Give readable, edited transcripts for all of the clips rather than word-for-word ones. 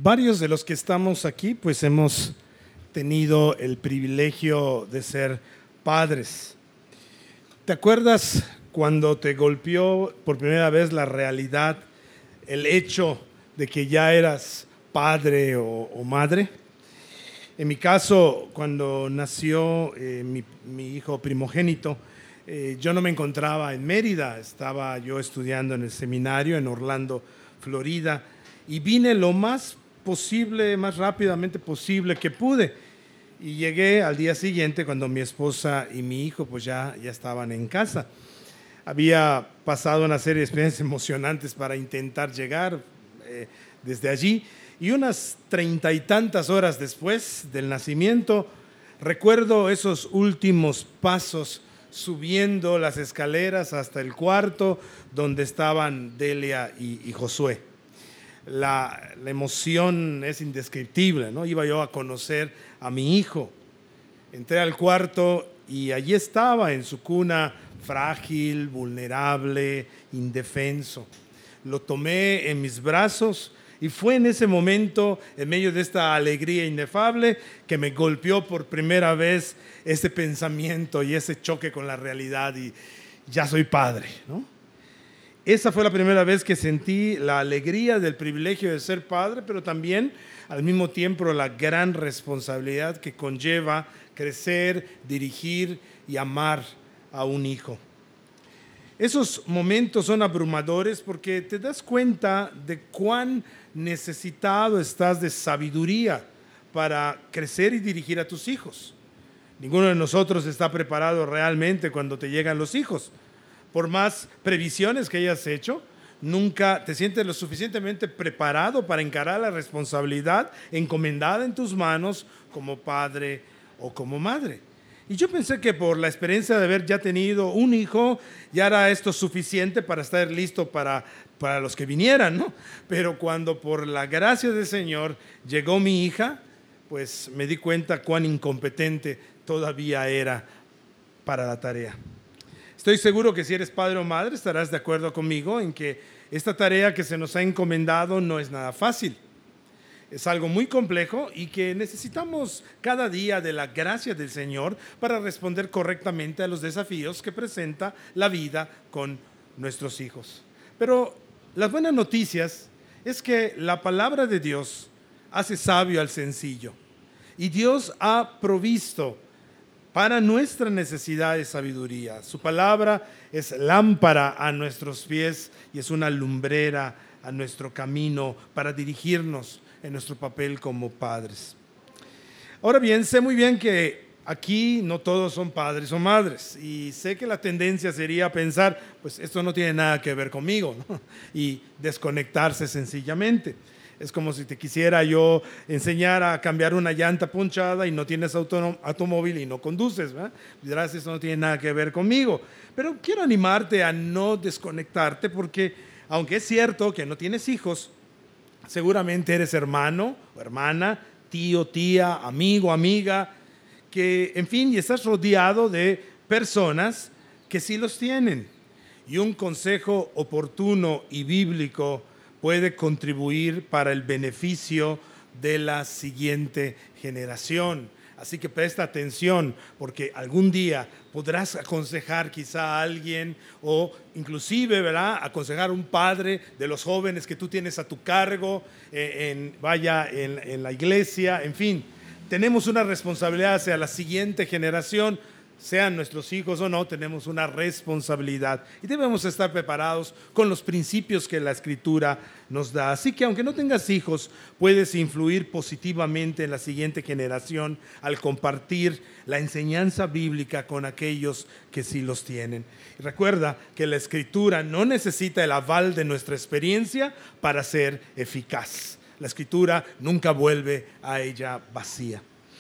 Varios de los que estamos aquí, pues hemos tenido el privilegio de ser padres. ¿Te acuerdas cuando te golpeó por primera vez la realidad, el hecho de que ya eras padre o madre? En mi caso, cuando nació mi hijo primogénito, yo no me encontraba en Mérida, estaba yo estudiando en el seminario en Orlando, Florida, y vine lo más posible, más rápidamente posible que pude. Y llegué al día siguiente cuando mi esposa y mi hijo pues ya estaban en casa. Había pasado una serie de experiencias emocionantes para intentar llegar desde allí. Y unas 30 y tantas horas después del nacimiento, recuerdo esos últimos pasos subiendo las escaleras hasta el cuarto donde estaban Delia y Josué. La emoción es indescriptible, ¿no? Iba yo a conocer a mi hijo. Entré al cuarto y allí estaba en su cuna, frágil, vulnerable, indefenso. Lo tomé en mis brazos y fue en ese momento, en medio de esta alegría inefable, que me golpeó por primera vez ese pensamiento y ese choque con la realidad y ya soy padre, ¿no? Esa fue la primera vez que sentí la alegría del privilegio de ser padre, pero también al mismo tiempo la gran responsabilidad que conlleva crecer, dirigir y amar a un hijo. Esos momentos son abrumadores porque te das cuenta de cuán necesitado estás de sabiduría para crecer y dirigir a tus hijos. Ninguno de nosotros está preparado realmente cuando te llegan los hijos. Por más previsiones que hayas hecho, nunca te sientes lo suficientemente preparado para encarar la responsabilidad encomendada en tus manos como padre o como madre. Y yo pensé que por la experiencia de haber ya tenido un hijo, ya era esto suficiente para estar listo para los que vinieran, ¿no? Pero cuando por la gracia del Señor llegó mi hija, pues me di cuenta cuán incompetente todavía era para la tarea. Estoy seguro que si eres padre o madre estarás de acuerdo conmigo en que esta tarea que se nos ha encomendado no es nada fácil. Es algo muy complejo y que necesitamos cada día de la gracia del Señor para responder correctamente a los desafíos que presenta la vida con nuestros hijos. Pero las buenas noticias es que la palabra de Dios hace sabio al sencillo y Dios ha provisto para nuestra necesidad de sabiduría. Su palabra es lámpara a nuestros pies y es una lumbrera a nuestro camino para dirigirnos en nuestro papel como padres. Ahora bien, sé muy bien que aquí no todos son padres o madres y sé que la tendencia sería pensar, pues esto no tiene nada que ver conmigo, ¿no? Y desconectarse sencillamente. Es como si te quisiera yo enseñar a cambiar una llanta ponchada y no tienes automóvil y no conduces, ¿verdad? Dirás, eso no tiene nada que ver conmigo. Pero quiero animarte a no desconectarte porque, aunque es cierto que no tienes hijos, seguramente eres hermano o hermana, tío, tía, amigo, amiga, que, en fin, y estás rodeado de personas que sí los tienen. Y un consejo oportuno y bíblico puede contribuir para el beneficio de la siguiente generación. Así que presta atención, porque algún día podrás aconsejar quizá a alguien o inclusive, ¿verdad?, aconsejar a un padre de los jóvenes que tú tienes a tu cargo, en la iglesia, en fin. Tenemos una responsabilidad hacia la siguiente generación, sean nuestros hijos o no, tenemos una responsabilidad y debemos estar preparados con los principios que la Escritura nos da. Así que aunque no tengas hijos, puedes influir positivamente en la siguiente generación al compartir la enseñanza bíblica con aquellos que sí los tienen. Y recuerda que la Escritura no necesita el aval de nuestra experiencia para ser eficaz. La Escritura nunca vuelve a ella vacía.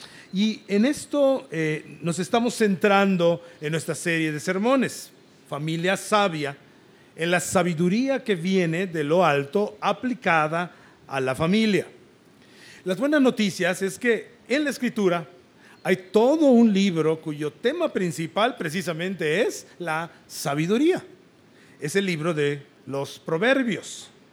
Y en esto nos estamos centrando en nuestra serie de sermones, Familia Sabia, en la sabiduría que viene de lo alto aplicada a la familia. Las buenas noticias es que en la Escritura hay todo un libro cuyo tema principal precisamente es la sabiduría. Es el libro de los Proverbios.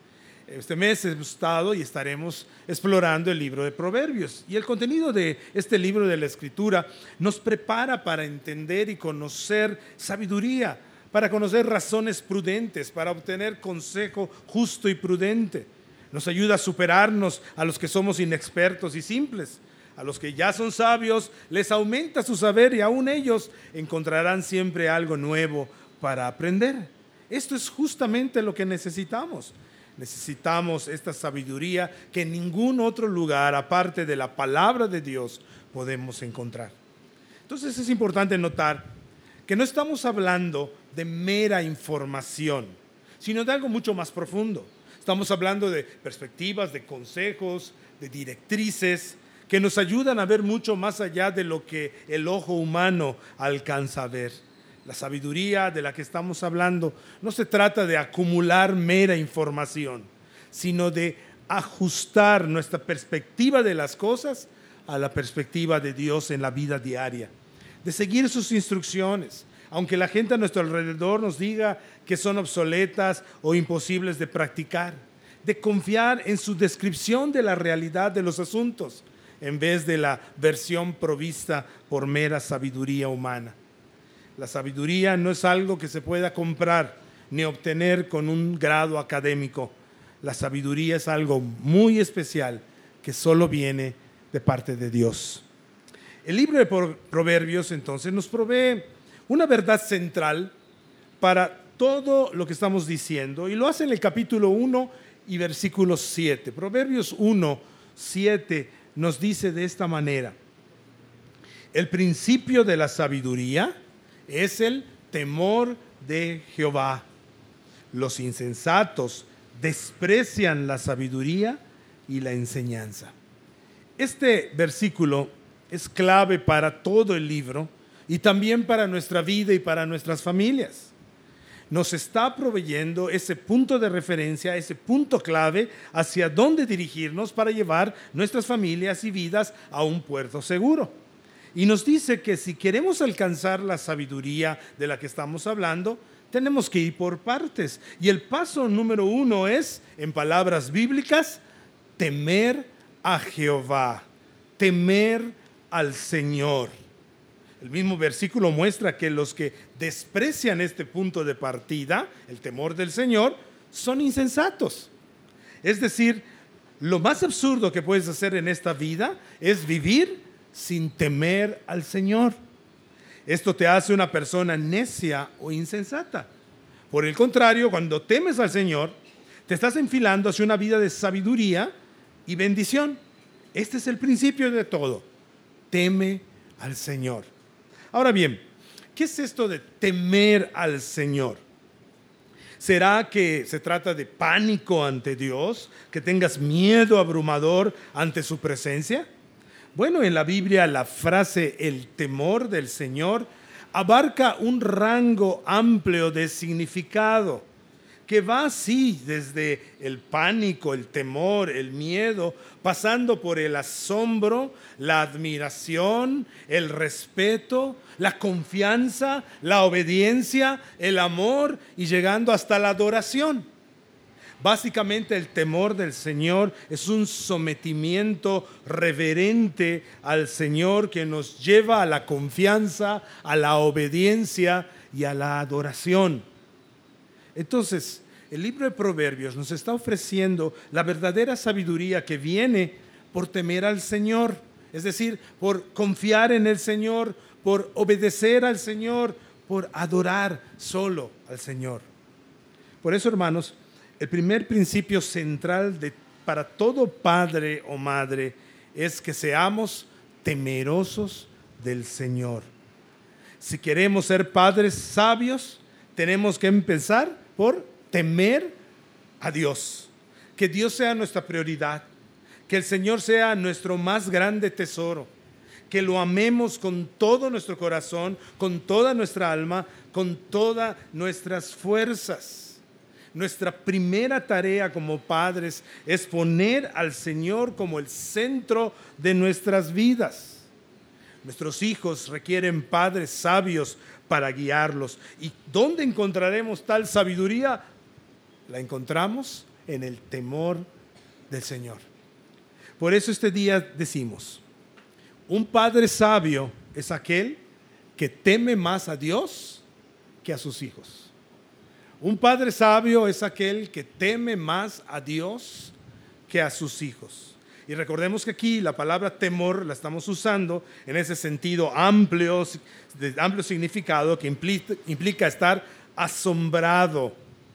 Este mes hemos estado y estaremos explorando el libro de Proverbios. Y el contenido de este libro de la Escritura nos prepara para entender y conocer sabiduría, para conocer razones prudentes, para obtener consejo justo y prudente. Nos ayuda a superarnos a los que somos inexpertos y simples. A los que ya son sabios les aumenta su saber y aún ellos encontrarán siempre algo nuevo para aprender. Esto es justamente lo que necesitamos. Necesitamos esta sabiduría que en ningún otro lugar, aparte de la palabra de Dios, podemos encontrar. Entonces es importante notar que no estamos hablando de mera información, sino de algo mucho más profundo. Estamos hablando de perspectivas, de consejos, de directrices que nos ayudan a ver mucho más allá de lo que el ojo humano alcanza a ver. La sabiduría de la que estamos hablando no se trata de acumular mera información, sino de ajustar nuestra perspectiva de las cosas a la perspectiva de Dios en la vida diaria, de seguir sus instrucciones, aunque la gente a nuestro alrededor nos diga que son obsoletas o imposibles de practicar, de confiar en su descripción de la realidad de los asuntos, en vez de la versión provista por mera sabiduría humana. La sabiduría no es algo que se pueda comprar ni obtener con un grado académico. La sabiduría es algo muy especial que solo viene de parte de Dios. El libro de Proverbios entonces nos provee una verdad central para todo lo que estamos diciendo y lo hace en el capítulo 1 y versículo 7. Proverbios 1, 7 nos dice de esta manera: el principio de la sabiduría es el temor de Jehová. Los insensatos desprecian la sabiduría y la enseñanza. Este versículo es clave para todo el libro y también para nuestra vida y para nuestras familias. Nos está proveyendo ese punto de referencia, ese punto clave hacia dónde dirigirnos para llevar nuestras familias y vidas a un puerto seguro. Y nos dice que si queremos alcanzar la sabiduría de la que estamos hablando, tenemos que ir por partes. Y el paso número 1 es, en palabras bíblicas, temer a Jehová, temer al Señor. El mismo versículo muestra que los que desprecian este punto de partida, el temor del Señor, son insensatos. Es decir, lo más absurdo que puedes hacer en esta vida es vivir sin temer al Señor. Esto te hace una persona necia o insensata. Por el contrario, cuando temes al Señor, te estás enfilando hacia una vida de sabiduría y bendición. Este es el principio de todo. Teme al Señor. Ahora bien, ¿qué es esto de temer al Señor? ¿Será que se trata de pánico ante Dios? ¿Que tengas miedo abrumador ante su presencia? Bueno, en la Biblia la frase el temor del Señor abarca un rango amplio de significado que va así desde el pánico, el temor, el miedo, pasando por el asombro, la admiración, el respeto, la confianza, la obediencia, el amor y llegando hasta la adoración. Básicamente el temor del Señor es un sometimiento reverente al Señor que nos lleva a la confianza, a la obediencia y a la adoración. Entonces, el libro de Proverbios nos está ofreciendo la verdadera sabiduría que viene por temer al Señor, es decir, por confiar en el Señor, por obedecer al Señor, por adorar solo al Señor. Por eso, hermanos, el primer principio central para todo padre o madre es que seamos temerosos del Señor. Si queremos ser padres sabios, tenemos que empezar por temer a Dios. Que Dios sea nuestra prioridad, que el Señor sea nuestro más grande tesoro, que lo amemos con todo nuestro corazón, con toda nuestra alma, con todas nuestras fuerzas. Nuestra primera tarea como padres es poner al Señor como el centro de nuestras vidas. Nuestros hijos requieren padres sabios para guiarlos. ¿Y dónde encontraremos tal sabiduría? La encontramos en el temor del Señor. Por eso este día decimos, un padre sabio es aquel que teme más a Dios que a sus hijos. Un padre sabio es aquel que teme más a Dios que a sus hijos. Y recordemos que aquí la palabra temor la estamos usando en ese sentido amplio, de amplio significado que implica estar asombrado,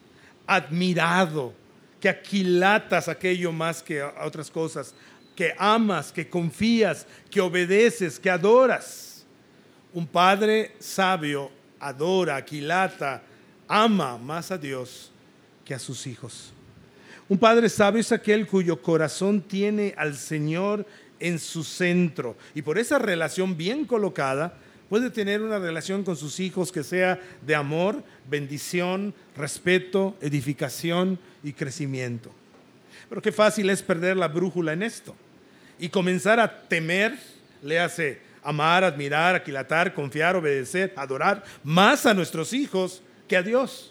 admirado, que aquilatas aquello más que a otras cosas, que amas, que confías, que obedeces, que adoras. Un padre sabio adora, aquilata, ama más a Dios que a sus hijos. Un padre sabio es aquel cuyo corazón tiene al Señor en su centro y por esa relación bien colocada puede tener una relación con sus hijos que sea de amor, bendición, respeto, edificación y crecimiento. Pero qué fácil es perder la brújula en esto y comenzar a temer, léase, amar, admirar, aquilatar, confiar, obedecer, adorar más a nuestros hijos que a Dios.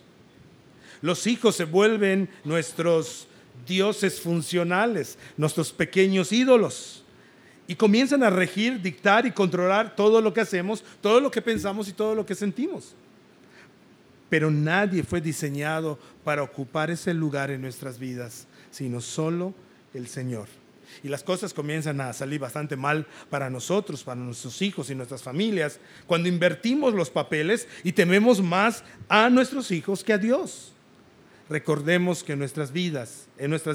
Los hijos se vuelven nuestros dioses funcionales, nuestros pequeños ídolos, y comienzan a regir, dictar y controlar todo lo que hacemos, todo lo que pensamos y todo lo que sentimos. Pero nadie fue diseñado para ocupar ese lugar en nuestras vidas, sino solo el Señor. Y las cosas comienzan a salir bastante mal para nosotros, para nuestros hijos y nuestras familias, cuando invertimos los papeles y tememos más a nuestros hijos que a Dios. Recordemos que en nuestras vidas,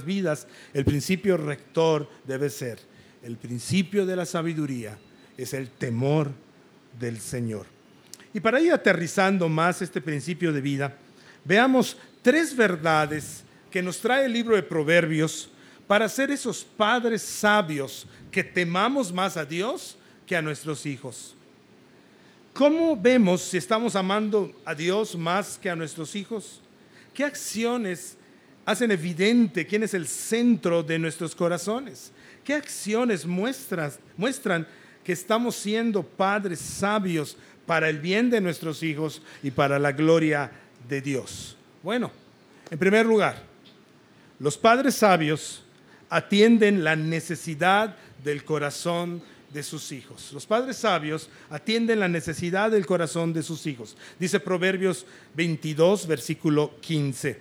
el principio rector debe ser, el principio de la sabiduría es el temor del Señor. Y para ir aterrizando más este principio de vida, veamos 3 verdades que nos trae el libro de Proverbios para ser esos padres sabios que temamos más a Dios que a nuestros hijos. ¿Cómo vemos si estamos amando a Dios más que a nuestros hijos? ¿Qué acciones hacen evidente quién es el centro de nuestros corazones? ¿Qué acciones muestran que estamos siendo padres sabios para el bien de nuestros hijos y para la gloria de Dios? Bueno, en primer lugar, los padres sabios atienden la necesidad del corazón de sus hijos. Los padres sabios atienden la necesidad del corazón de sus hijos. Dice Proverbios 22, versículo 15.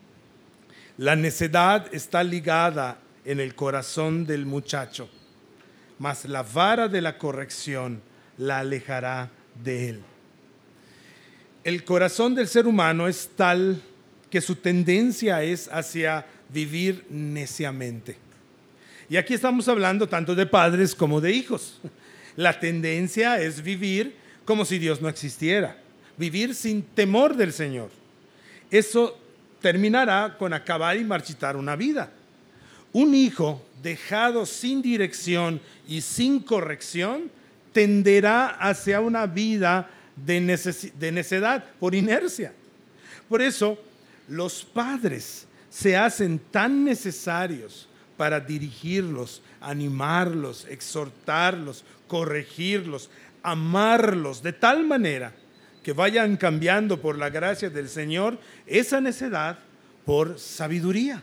La necedad está ligada en el corazón del muchacho, mas la vara de la corrección la alejará de él. El corazón del ser humano es tal que su tendencia es hacia vivir neciamente. Y aquí estamos hablando tanto de padres como de hijos. La tendencia es vivir como si Dios no existiera, vivir sin temor del Señor. Eso terminará con acabar y marchitar una vida. Un hijo dejado sin dirección y sin corrección tenderá hacia una vida de necedad por inercia. Por eso los padres se hacen tan necesarios para dirigirlos, animarlos, exhortarlos, corregirlos, amarlos de tal manera que vayan cambiando por la gracia del Señor esa necedad por sabiduría.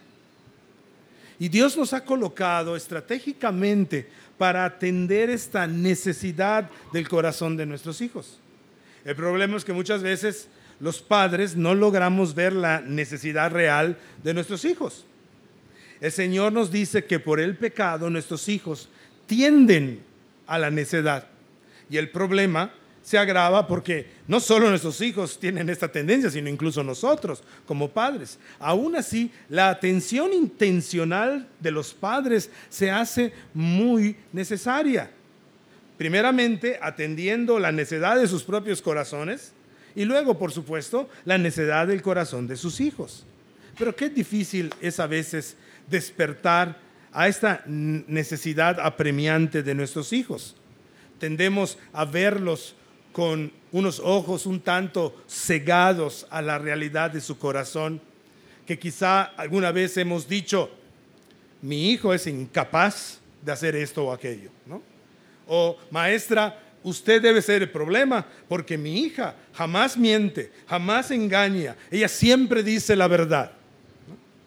Y Dios nos ha colocado estratégicamente para atender esta necesidad del corazón de nuestros hijos. El problema es que muchas veces los padres no logramos ver la necesidad real de nuestros hijos. El Señor nos dice que por el pecado nuestros hijos tienden a la necedad. Y el problema se agrava porque no solo nuestros hijos tienen esta tendencia, sino incluso nosotros como padres. Aún así, la atención intencional de los padres se hace muy necesaria. Primeramente, atendiendo la necedad de sus propios corazones y luego, por supuesto, la necedad del corazón de sus hijos. Pero qué difícil es a veces despertar a esta necesidad apremiante de nuestros hijos. Tendemos a verlos con unos ojos un tanto cegados a la realidad de su corazón, que quizá alguna vez hemos dicho, mi hijo es incapaz de hacer esto o aquello, ¿no? O maestra, usted debe ser el problema, porque mi hija jamás miente, jamás engaña, ella siempre dice la verdad.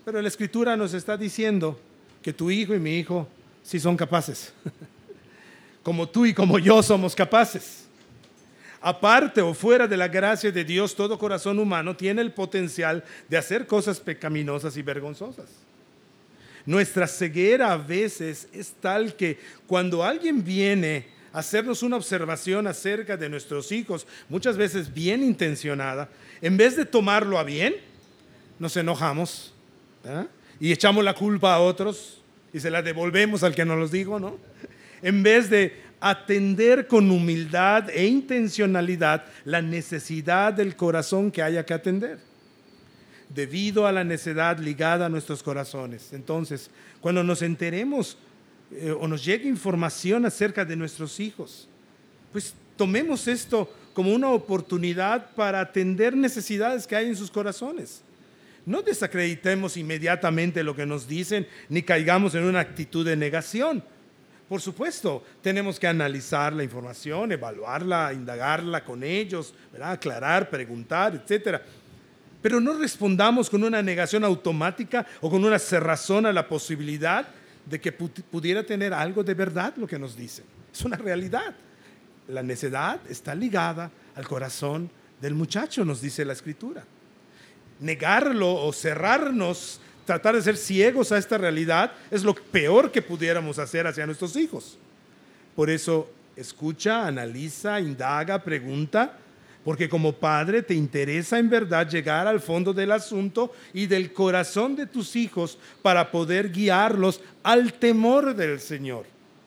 Pero la Escritura nos está diciendo que tu hijo y mi hijo sí son capaces. Como tú y como yo somos capaces. Aparte o fuera de la gracia de Dios, todo corazón humano tiene el potencial de hacer cosas pecaminosas y vergonzosas. Nuestra ceguera a veces es tal que cuando alguien viene a hacernos una observación acerca de nuestros hijos, muchas veces bien intencionada, en vez de tomarlo a bien, nos enojamos, ¿eh? Y echamos la culpa a otros y se la devolvemos al que nos los dijo, ¿no? En vez de atender con humildad e intencionalidad la necesidad del corazón que haya que atender, debido a la necedad ligada a nuestros corazones. Entonces, cuando nos enteremos o nos llegue información acerca de nuestros hijos, pues tomemos esto como una oportunidad para atender necesidades que hay en sus corazones. No desacreditemos inmediatamente lo que nos dicen, ni caigamos en una actitud de negación. Por supuesto, tenemos que analizar la información, evaluarla, indagarla con ellos, ¿verdad? Aclarar, preguntar, etcétera. Pero no respondamos con una negación automática o con una cerrazón a la posibilidad de que pudiera tener algo de verdad lo que nos dicen. Es una realidad. La necedad está ligada al corazón del muchacho, nos dice la Escritura. Negarlo o cerrarnos, tratar de ser ciegos a esta realidad es lo peor que pudiéramos hacer hacia nuestros hijos. Por eso, escucha, analiza, indaga, pregunta, porque como padre te interesa en verdad llegar al fondo del asunto y del corazón de tus hijos para poder guiarlos al temor del Señor.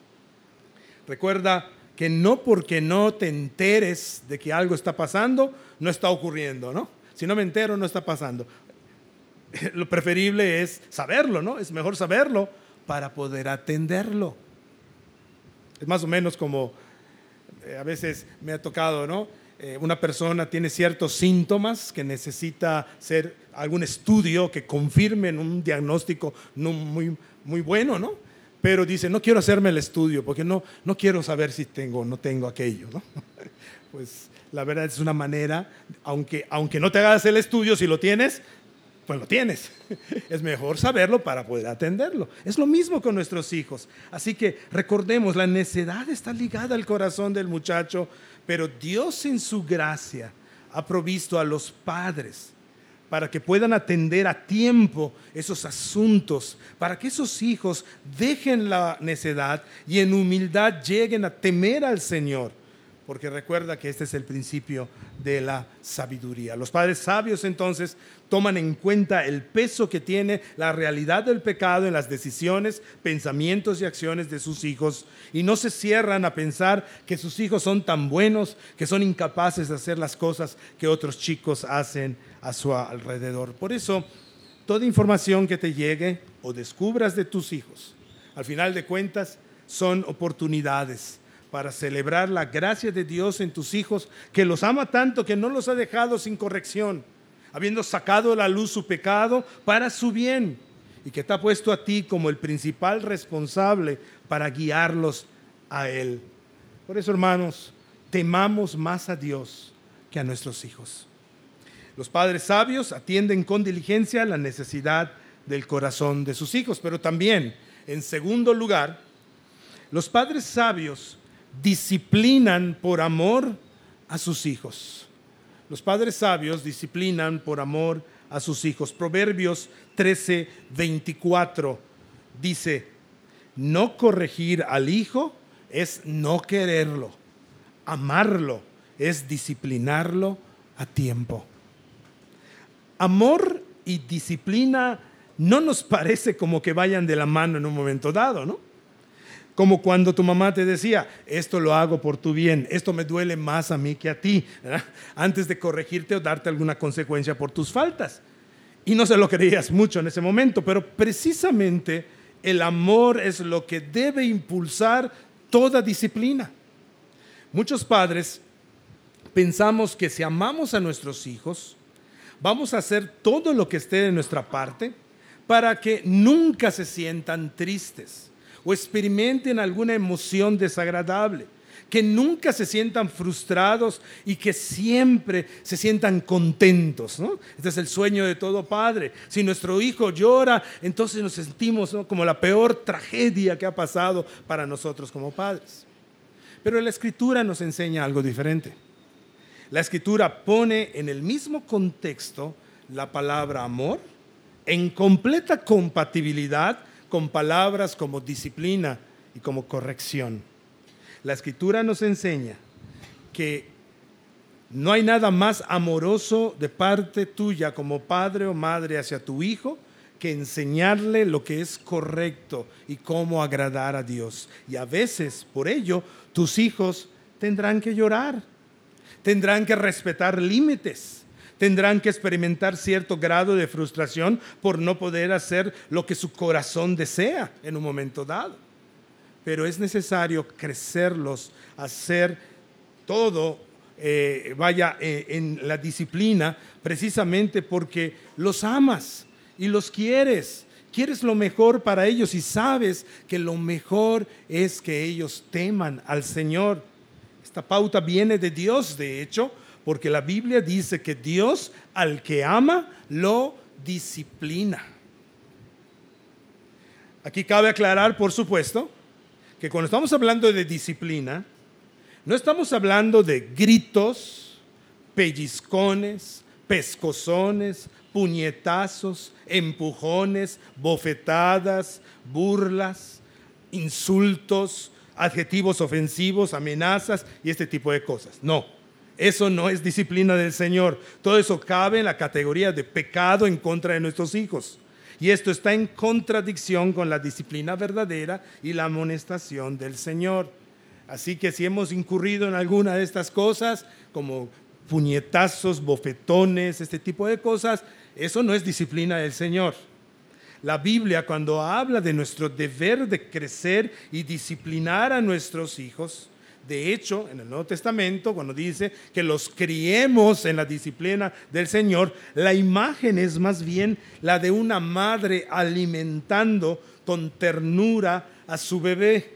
Recuerda que no porque no te enteres de que algo está pasando, no está ocurriendo, ¿no? Si no me entero, no está pasando. Lo preferible es saberlo, ¿no? Es mejor saberlo para poder atenderlo. Es más o menos como a veces me ha tocado, ¿no? Una persona tiene ciertos síntomas que necesita hacer algún estudio que confirme un diagnóstico no muy bueno, ¿no? Pero dice, no quiero hacerme el estudio porque no quiero saber si tengo o no tengo aquello, ¿no? Pues la verdad es una manera, aunque no te hagas el estudio, si lo tienes, pues lo tienes. Es mejor saberlo para poder atenderlo. Es lo mismo con nuestros hijos. Así que recordemos, la necedad está ligada al corazón del muchacho, pero Dios en su gracia ha provisto a los padres para que puedan atender a tiempo esos asuntos, para que esos hijos dejen la necedad y en humildad lleguen a temer al Señor. Porque recuerda que este es el principio de la sabiduría. Los padres sabios entonces toman en cuenta el peso que tiene la realidad del pecado en las decisiones, pensamientos y acciones de sus hijos y no se cierran a pensar que sus hijos son tan buenos que son incapaces de hacer las cosas que otros chicos hacen a su alrededor. Por eso, toda información que te llegue o descubras de tus hijos, al final de cuentas, son oportunidades para celebrar la gracia de Dios en tus hijos, que los ama tanto que no los ha dejado sin corrección, habiendo sacado a la luz su pecado para su bien, y que te ha puesto a ti como el principal responsable para guiarlos a Él. Por eso, hermanos, temamos más a Dios que a nuestros hijos. Los padres sabios atienden con diligencia la necesidad del corazón de sus hijos, pero también, en segundo lugar, los padres sabios disciplinan por amor a sus hijos. Los padres sabios disciplinan por amor a sus hijos. Proverbios 13:24 dice, no corregir al hijo es no quererlo. Amarlo es disciplinarlo a tiempo. Amor y disciplina no nos parece como que vayan de la mano en un momento dado, ¿no? Como cuando tu mamá te decía, esto lo hago por tu bien, esto me duele más a mí que a ti, ¿verdad? Antes de corregirte o darte alguna consecuencia por tus faltas. Y no se lo creías mucho en ese momento, pero precisamente el amor es lo que debe impulsar toda disciplina. Muchos padres pensamos que si amamos a nuestros hijos, vamos a hacer todo lo que esté de nuestra parte para que nunca se sientan tristes o experimenten alguna emoción desagradable, que nunca se sientan frustrados y que siempre se sientan contentos, ¿no? Este es el sueño de todo padre. Si nuestro hijo llora, entonces nos sentimos, ¿no?, como la peor tragedia que ha pasado para nosotros como padres. Pero la Escritura nos enseña algo diferente. La Escritura pone en el mismo contexto la palabra amor en completa compatibilidad con palabras como disciplina y como corrección. La Escritura nos enseña que no hay nada más amoroso de parte tuya como padre o madre hacia tu hijo que enseñarle lo que es correcto y cómo agradar a Dios. Y a veces, por ello, tus hijos tendrán que llorar, tendrán que respetar límites, tendrán que experimentar cierto grado de frustración por no poder hacer lo que su corazón desea en un momento dado. Pero es necesario crecerlos, hacer todo, en la disciplina, precisamente porque los amas y los quieres. Quieres lo mejor para ellos y sabes que lo mejor es que ellos teman al Señor. Esta pauta viene de Dios, de hecho, porque la Biblia dice que Dios al que ama lo disciplina. Aquí cabe aclarar, por supuesto, que cuando estamos hablando de disciplina, no estamos hablando de gritos, pellizcones, pescozones, puñetazos, empujones, bofetadas, burlas, insultos, adjetivos ofensivos, amenazas y este tipo de cosas. No, eso no es disciplina del Señor. Todo eso cabe en la categoría de pecado en contra de nuestros hijos. Y esto está en contradicción con la disciplina verdadera y la amonestación del Señor. Así que si hemos incurrido en alguna de estas cosas, como puñetazos, bofetones, este tipo de cosas, eso no es disciplina del Señor. La Biblia, cuando habla de nuestro deber de crecer y disciplinar a nuestros hijos, de hecho, en el Nuevo Testamento, cuando dice que los criemos en la disciplina del Señor, la imagen es más bien la de una madre alimentando con ternura a su bebé.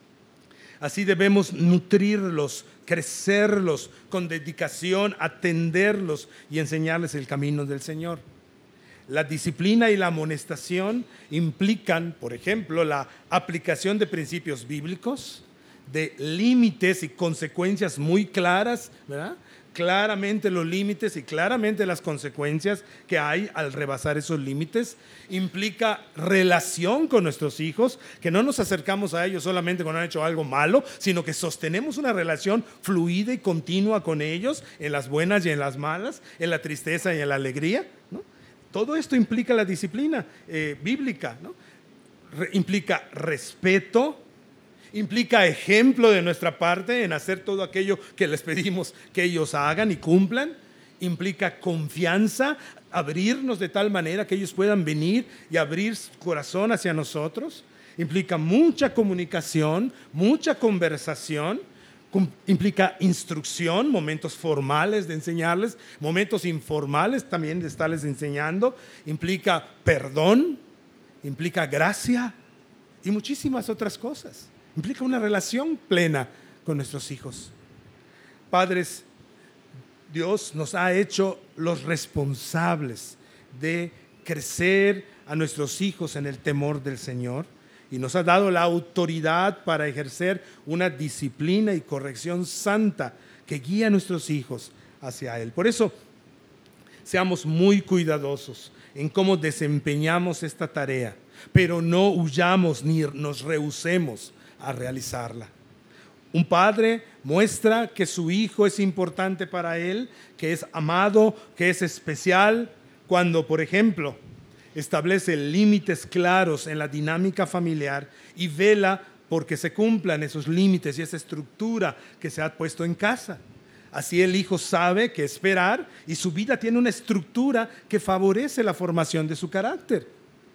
Así debemos nutrirlos, crecerlos con dedicación, atenderlos y enseñarles el camino del Señor. La disciplina y la amonestación implican, por ejemplo, la aplicación de principios bíblicos, de límites y consecuencias muy claras, ¿verdad? Claramente los límites y claramente las consecuencias que hay al rebasar esos límites. Implica relación con nuestros hijos, que no nos acercamos a ellos solamente cuando han hecho algo malo, sino que sostenemos una relación fluida y continua con ellos en las buenas y en las malas, en la tristeza y en la alegría, ¿no? Todo esto implica la disciplina bíblica, ¿no? Implica respeto, implica ejemplo de nuestra parte en hacer todo aquello que les pedimos que ellos hagan y cumplan. Implica confianza, abrirnos de tal manera que ellos puedan venir y abrir su corazón hacia nosotros. Implica mucha comunicación, mucha conversación. Implica instrucción, momentos formales de enseñarles, momentos informales también de estarles enseñando. Implica perdón, implica gracia y muchísimas otras cosas. Implica una relación plena con nuestros hijos. Padres, Dios nos ha hecho los responsables de crecer a nuestros hijos en el temor del Señor y nos ha dado la autoridad para ejercer una disciplina y corrección santa que guía a nuestros hijos hacia Él. Por eso, seamos muy cuidadosos en cómo desempeñamos esta tarea, pero no huyamos ni nos rehusemos a realizarla. Un padre muestra que su hijo es importante para él, que es amado, que es especial, cuando, por ejemplo, establece límites claros en la dinámica familiar y vela porque se cumplan esos límites y esa estructura que se ha puesto en casa. Así el hijo sabe qué esperar y su vida tiene una estructura que favorece la formación de su carácter.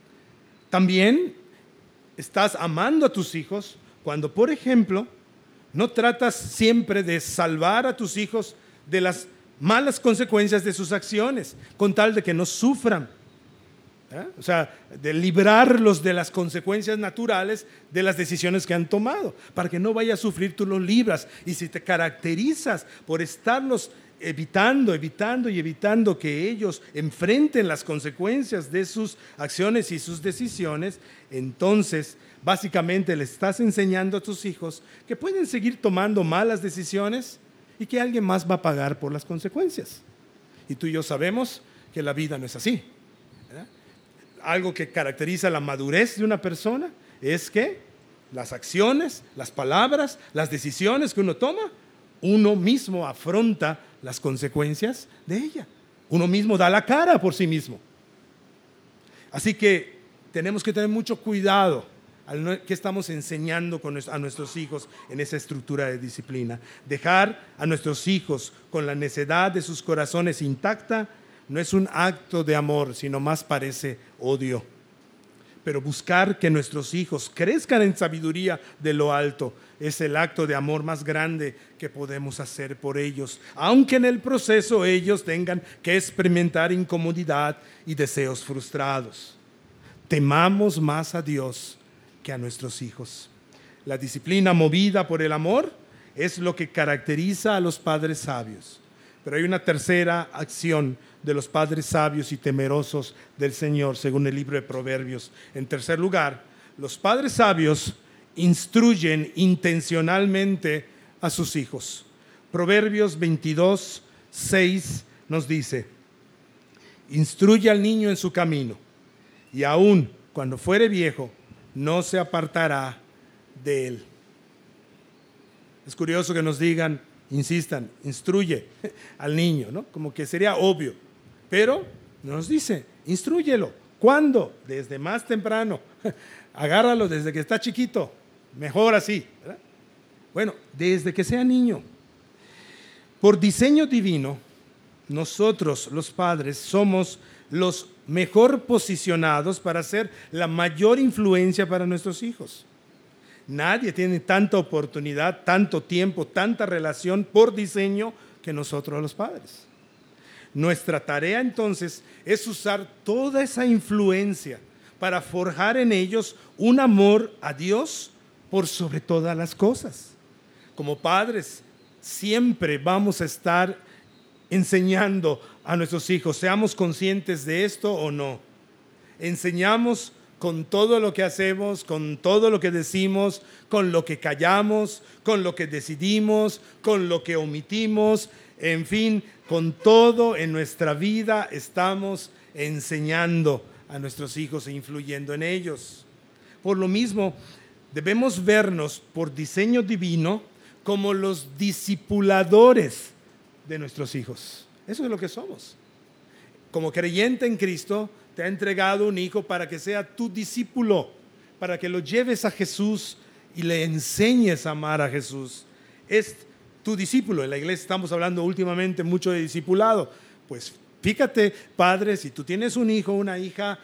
También estás amando a tus hijos cuando, por ejemplo, no tratas siempre de salvar a tus hijos de las malas consecuencias de sus acciones, con tal de que no sufran. O sea, de librarlos de las consecuencias naturales de las decisiones que han tomado, para que no vaya a sufrir, tú los libras. Y si te caracterizas por estarlos evitando que ellos enfrenten las consecuencias de sus acciones y sus decisiones, entonces básicamente le estás enseñando a tus hijos que pueden seguir tomando malas decisiones y que alguien más va a pagar por las consecuencias. Y tú y yo sabemos que la vida no es así, ¿verdad? Algo que caracteriza la madurez de una persona es que las acciones, las palabras, las decisiones que uno toma, uno mismo afronta las consecuencias de ella. Uno mismo da la cara por sí mismo. Así que tenemos que tener mucho cuidado que estamos enseñando a nuestros hijos en esa estructura de disciplina. Dejar a nuestros hijos con la necedad de sus corazones intacta no es un acto de amor, sino más parece odio. Pero buscar que nuestros hijos crezcan en sabiduría de lo alto es el acto de amor más grande que podemos hacer por ellos, aunque en el proceso ellos tengan que experimentar incomodidad y deseos frustrados. Temamos más a Dios que a nuestros hijos. La disciplina movida por el amor es lo que caracteriza a los padres sabios. Pero hay una tercera acción de los padres sabios y temerosos del Señor, según el libro de Proverbios. En tercer lugar, los padres sabios instruyen intencionalmente a sus hijos. Proverbios 22:6 nos dice: instruye al niño en su camino, y aun cuando fuere viejo, no se apartará de él. Es curioso que nos digan, insistan, instruye al niño, ¿no? Como que sería obvio, pero nos dice, instrúyelo. ¿Cuándo? Desde más temprano. Agárralo desde que está chiquito, mejor así, ¿verdad? Bueno, desde que sea niño. Por diseño divino, nosotros los padres somos los mejor posicionados para ser la mayor influencia para nuestros hijos. Nadie tiene tanta oportunidad, tanto tiempo, tanta relación por diseño que nosotros los padres. Nuestra tarea entonces es usar toda esa influencia para forjar en ellos un amor a Dios por sobre todas las cosas. Como padres siempre vamos a estar enseñando a nuestros hijos, seamos conscientes de esto o no. Enseñamos con todo lo que hacemos, con todo lo que decimos, con lo que callamos, con lo que decidimos, con lo que omitimos, en fin, con todo en nuestra vida estamos enseñando a nuestros hijos e influyendo en ellos. Por lo mismo, debemos vernos por diseño divino como los discipuladores de nuestros hijos. Eso es lo que somos. Como creyente en Cristo, te ha entregado un hijo para que sea tu discípulo, para que lo lleves a Jesús y le enseñes a amar a Jesús. Es tu discípulo. En la iglesia estamos hablando últimamente mucho de discipulado. Pues fíjate, padre, si tú tienes un hijo o una hija,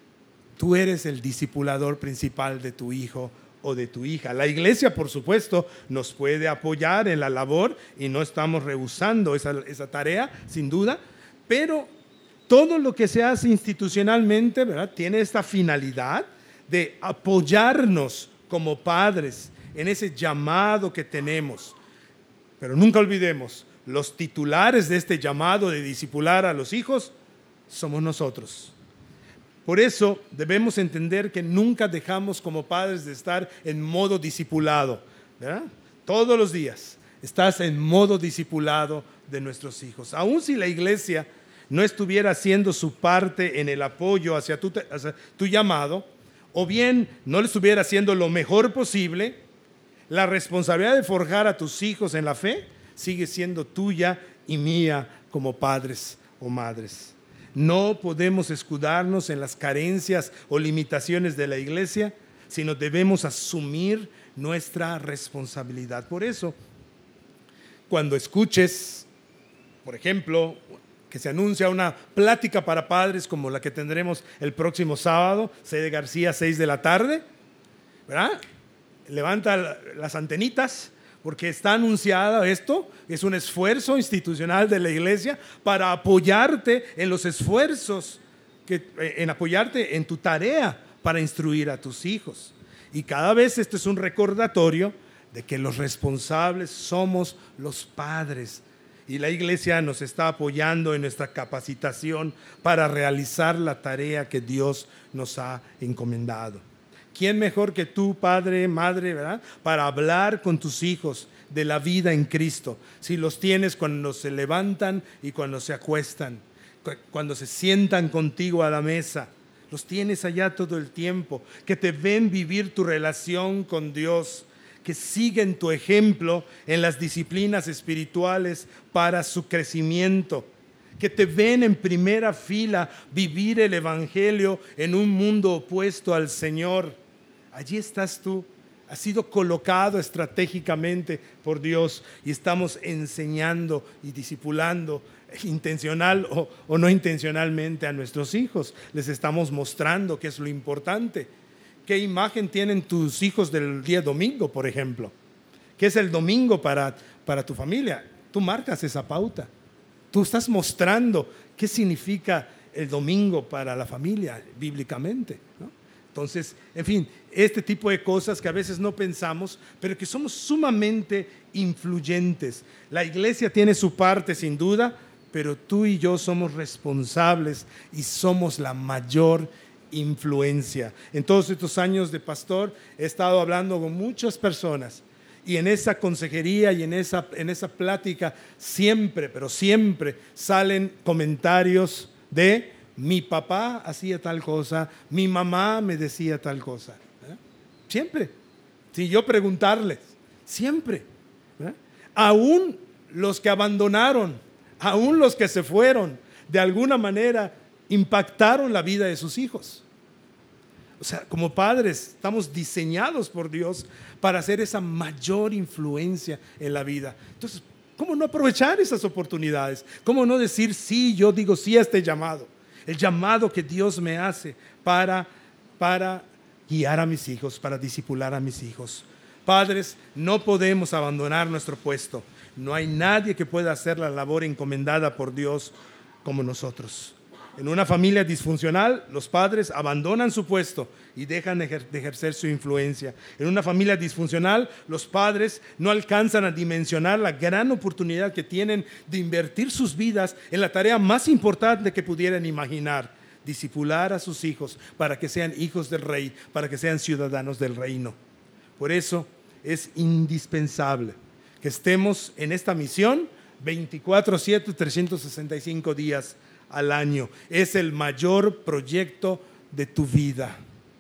tú eres el discipulador principal de tu hijo o de tu hija. La iglesia, por supuesto, nos puede apoyar en la labor y no estamos rehusando esa tarea, sin duda, pero todo lo que se hace institucionalmente, ¿verdad?, tiene esta finalidad de apoyarnos como padres en ese llamado que tenemos. Pero nunca olvidemos, los titulares de este llamado de discipular a los hijos somos nosotros. Por eso debemos entender que nunca dejamos como padres de estar en modo discipulado, ¿verdad? Todos los días estás en modo discipulado de nuestros hijos. Aun si la iglesia no estuviera haciendo su parte en el apoyo hacia tu llamado, o bien no le estuviera haciendo lo mejor posible, la responsabilidad de forjar a tus hijos en la fe sigue siendo tuya y mía como padres o madres. No podemos escudarnos en las carencias o limitaciones de la iglesia, sino debemos asumir nuestra responsabilidad. Por eso, cuando escuches, por ejemplo, que se anuncia una plática para padres como la que tendremos el próximo sábado, Sede García, 6 de la tarde, ¿verdad? Levanta las antenitas, porque está anunciado esto. Es un esfuerzo institucional de la iglesia para apoyarte en los esfuerzos en apoyarte en tu tarea para instruir a tus hijos. Y cada vez esto es un recordatorio de que los responsables somos los padres. Y la iglesia nos está apoyando en nuestra capacitación para realizar la tarea que Dios nos ha encomendado. ¿Quién mejor que tú, padre, madre, verdad? Para hablar con tus hijos de la vida en Cristo. Si los tienes cuando se levantan y cuando se acuestan, cuando se sientan contigo a la mesa, los tienes allá todo el tiempo, que te ven vivir tu relación con Dios, que siguen tu ejemplo en las disciplinas espirituales para su crecimiento, que te ven en primera fila vivir el evangelio en un mundo opuesto al Señor. Allí estás tú, has sido colocado estratégicamente por Dios y estamos enseñando y discipulando intencional o no intencionalmente a nuestros hijos. Les estamos mostrando qué es lo importante. ¿Qué imagen tienen tus hijos del día domingo, por ejemplo? ¿Qué es el domingo para tu familia? Tú marcas esa pauta. Tú estás mostrando qué significa el domingo para la familia bíblicamente, ¿no? Entonces, en fin, este tipo de cosas que a veces no pensamos, pero que somos sumamente influyentes. La iglesia tiene su parte sin duda, pero tú y yo somos responsables y somos la mayor influencia. En todos estos años de pastor he estado hablando con muchas personas y en esa consejería y en esa plática siempre, pero siempre salen comentarios de mi papá hacía tal cosa, mi mamá me decía tal cosa. Siempre, sin yo preguntarles, siempre. Aún los que abandonaron, aún los que se fueron, de alguna manera impactaron la vida de sus hijos. O sea, como padres estamos diseñados por Dios para hacer esa mayor influencia en la vida. Entonces, ¿cómo no aprovechar esas oportunidades? ¿Cómo no decir sí? Yo digo sí a este llamado, el llamado que Dios me hace para guiar a mis hijos, para discipular a mis hijos. Padres, no podemos abandonar nuestro puesto. No hay nadie que pueda hacer la labor encomendada por Dios como nosotros. En una familia disfuncional, los padres abandonan su puesto y dejan de ejercer su influencia. En una familia disfuncional, los padres no alcanzan a dimensionar la gran oportunidad que tienen de invertir sus vidas en la tarea más importante que pudieran imaginar: discipular a sus hijos para que sean hijos del Rey, para que sean ciudadanos del reino. Por eso es indispensable que estemos en esta misión 24/7, 365 días al año. Es el mayor proyecto de tu vida.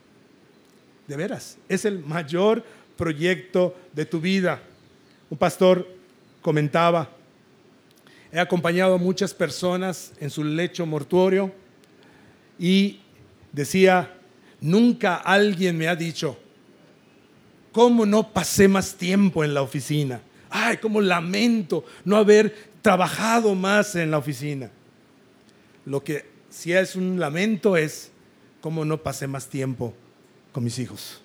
De veras, es el mayor proyecto de tu vida. Un pastor comentaba: he acompañado a muchas personas en su lecho mortuorio y decía, nunca alguien me ha dicho, ¿cómo no pasé más tiempo en la oficina? Ay, cómo lamento no haber trabajado más en la oficina. Lo que sí es un lamento es cómo no pasé más tiempo con mis hijos.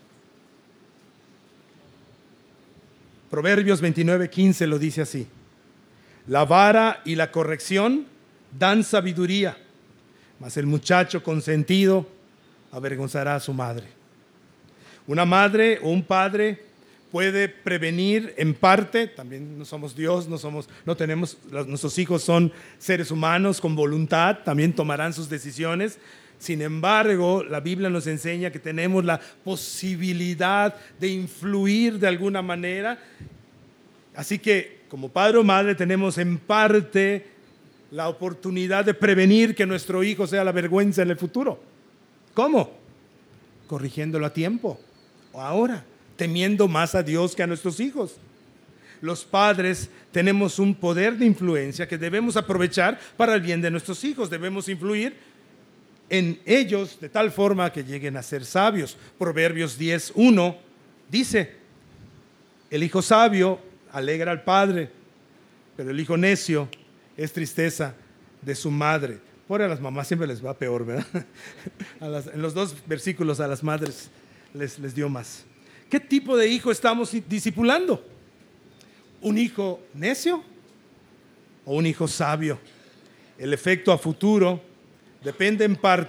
Proverbios 29:15 lo dice así: la vara y la corrección dan sabiduría, mas el muchacho consentido avergonzará a su madre. Una madre o un padre puede prevenir en parte. También no somos Dios, no tenemos, nuestros hijos son seres humanos con voluntad, también tomarán sus decisiones. Sin embargo, la Biblia nos enseña que tenemos la posibilidad de influir de alguna manera. Así que como padre o madre tenemos en parte la oportunidad de prevenir que nuestro hijo sea la vergüenza en el futuro. ¿Cómo? Corrigiéndolo a tiempo o ahora, temiendo más a Dios que a nuestros hijos. Los padres tenemos un poder de influencia que debemos aprovechar para el bien de nuestros hijos. Debemos influir en ellos de tal forma que lleguen a ser sabios. Proverbios 10:1 dice: el hijo sabio alegra al padre, pero el hijo necio es tristeza de su madre. Por a las mamás siempre les va peor, ¿verdad? En los dos versículos a las madres les dio más. ¿Qué tipo de hijo estamos discipulando? ¿Un hijo necio o un hijo sabio? El efecto a futuro depende en parte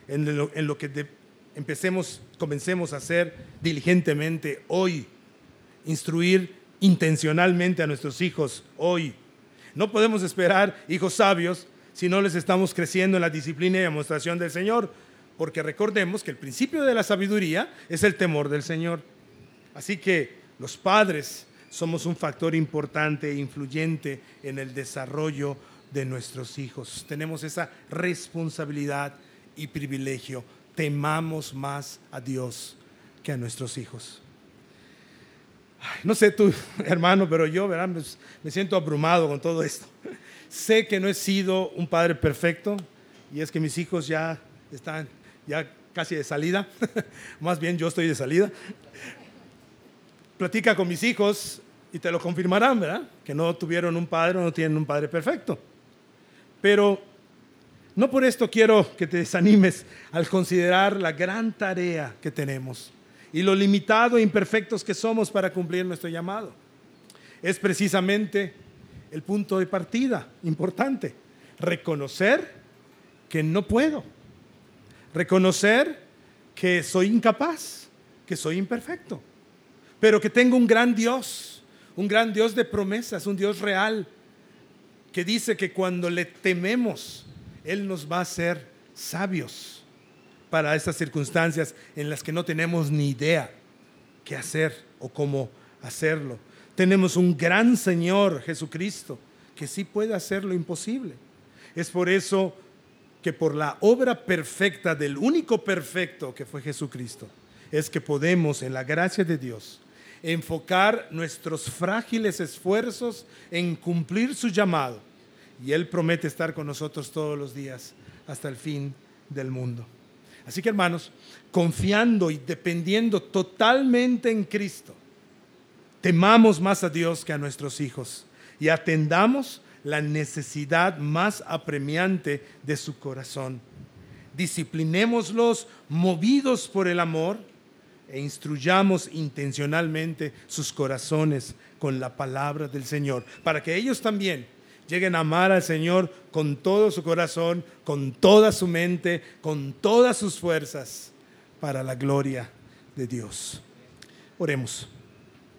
en lo que comencemos a hacer diligentemente hoy. Instruir intencionalmente a nuestros hijos hoy. No podemos esperar hijos sabios si no les estamos creciendo en la disciplina y demostración del Señor, porque recordemos que el principio de la sabiduría es el temor del Señor. Así que los padres somos un factor importante e influyente en el desarrollo de nuestros hijos. Tenemos esa responsabilidad y privilegio. Temamos más a Dios que a nuestros hijos. No sé tú, hermano, pero yo, ¿verdad? Me siento abrumado con todo esto. Sé que no he sido un padre perfecto, y es que mis hijos ya están casi de salida. Más bien yo estoy de salida. Platica con mis hijos y te lo confirmarán, ¿verdad? Que no tuvieron un padre o no tienen un padre perfecto. Pero no por esto quiero que te desanimes al considerar la gran tarea que tenemos y lo limitado e imperfectos que somos para cumplir nuestro llamado. Es precisamente el punto de partida importante. Reconocer que no puedo. Reconocer que soy incapaz, que soy imperfecto, pero que tengo un gran Dios de promesas, un Dios real, que dice que cuando le tememos, Él nos va a hacer sabios para estas circunstancias en las que no tenemos ni idea qué hacer o cómo hacerlo. Tenemos un gran Señor, Jesucristo, que sí puede hacer lo imposible. Es por eso que por la obra perfecta del único perfecto que fue Jesucristo, es que podemos, en la gracia de Dios, enfocar nuestros frágiles esfuerzos en cumplir su llamado. Y Él promete estar con nosotros todos los días hasta el fin del mundo. Así que, hermanos, confiando y dependiendo totalmente en Cristo, temamos más a Dios que a nuestros hijos y atendamos la necesidad más apremiante de su corazón. Disciplinémoslos movidos por el amor e instruyamos intencionalmente sus corazones con la palabra del Señor, para que ellos también lleguen a amar al Señor con todo su corazón, con toda su mente, con todas sus fuerzas, para la gloria de Dios. Oremos.